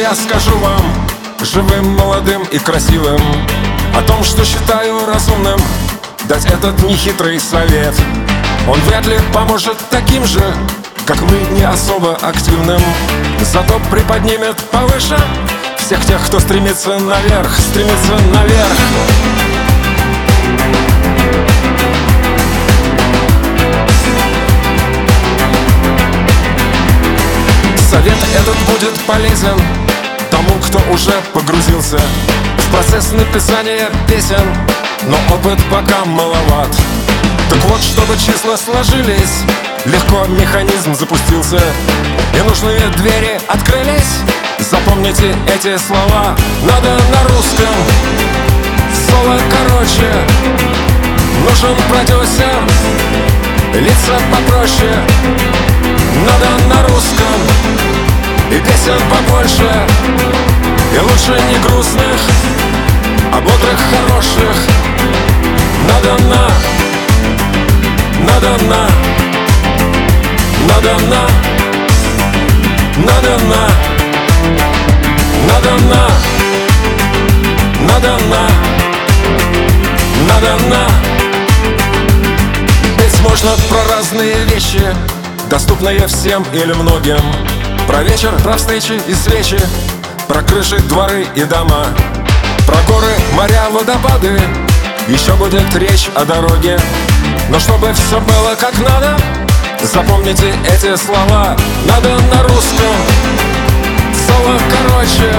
я скажу вам, живым, молодым и красивым, о том, что считаю разумным, дать этот нехитрый совет. Он вряд ли поможет таким же, как мы, не особо активным, зато приподнимет повыше всех тех, кто стремится наверх, стремится наверх. Совет этот будет полезен тому, кто уже погрузился в процесс написания песен, но опыт пока маловат. Так вот, чтобы числа сложились, легко механизм запустился, и нужные двери открылись. Запомните эти слова, надо на русском. Соло короче, нужен продюсер, лица попроще. Надо на русском, и песен побольше, и лучше не грустных, а бодрых, хороших. Надо на, надо на, надо на, надо на, надо на, надо на, надо на. Петь можно про разные вещи, доступные всем или многим. Про вечер, про встречи и свечи, про крыши, дворы и дома, про горы, моря, водопады. Еще будет речь о дороге. Но чтобы все было как надо, запомните эти слова. Надо на русском, соло короче.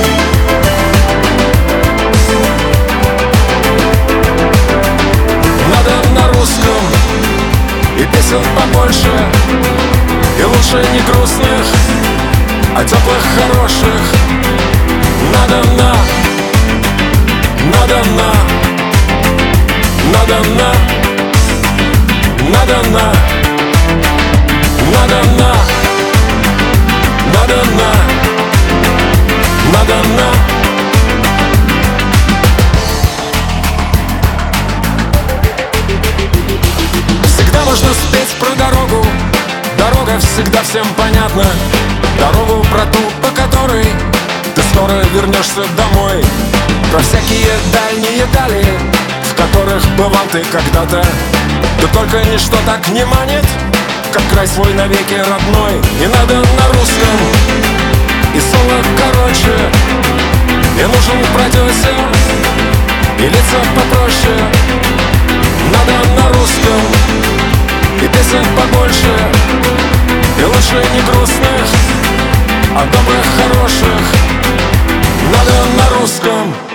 Надо на русском, и песен побольше, и лучше не грустных, а теплых, хороших. Надо на, надо на, надо на, надо на, надо на, надо на, надо на. Всегда можно спеть про дорогу, дорога всегда всем понятна. Дорогу про ту, по которой ты скоро вернешься домой. Про всякие дальние дали, в которых бывал ты когда-то. Да только ничто так не манит, как край свой навеки родной. И надо на русском, и соло короче, и нужен продюсер, и лица попроще. Надо на русском, и песен побольше, и лучше не грустных, а добрых, хороших. Надо на русском.